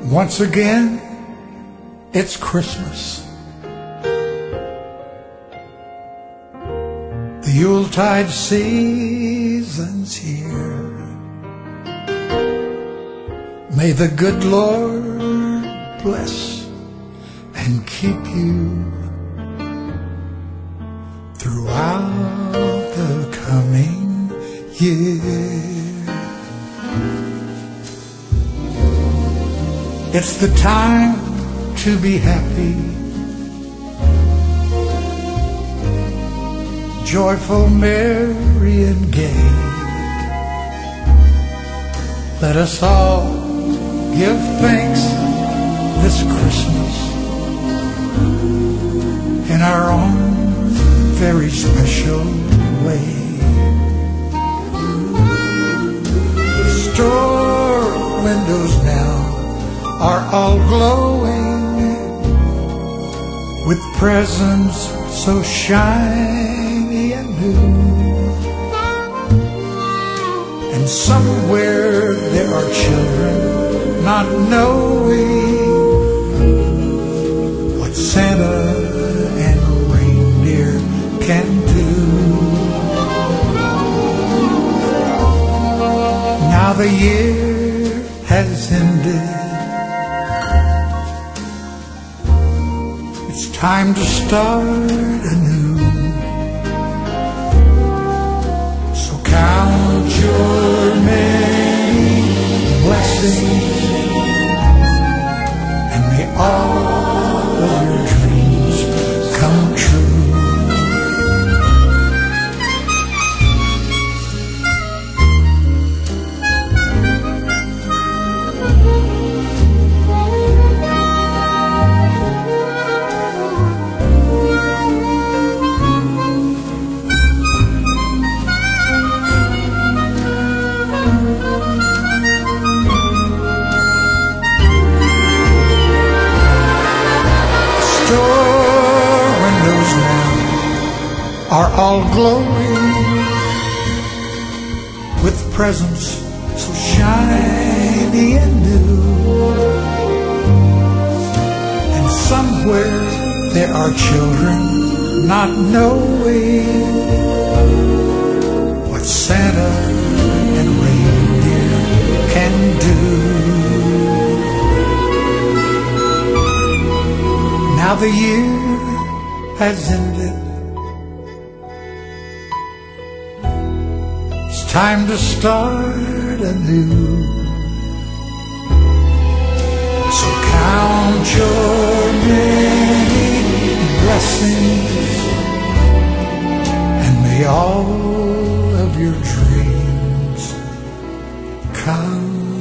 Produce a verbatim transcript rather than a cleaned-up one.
Once again, it's Christmas. The Yuletide season's here. May the good Lord bless and keep you throughout the coming year. It's the time to be happy, joyful, merry, and gay. Let us all give thanks this Christmas in our own very special way. Store windows now are all glowing with presents so shiny and new. And somewhere there are children not knowing what Santa and reindeer can do. Now the year has ended. It's time to start anew. So count your many blessings, and may all of your dreams come true. Are all glowing with presents so shiny and new. And somewhere there are children not knowing what Santa and reindeer can do. Now the year has ended. Time to start anew. So count your many blessings, and may all of your dreams come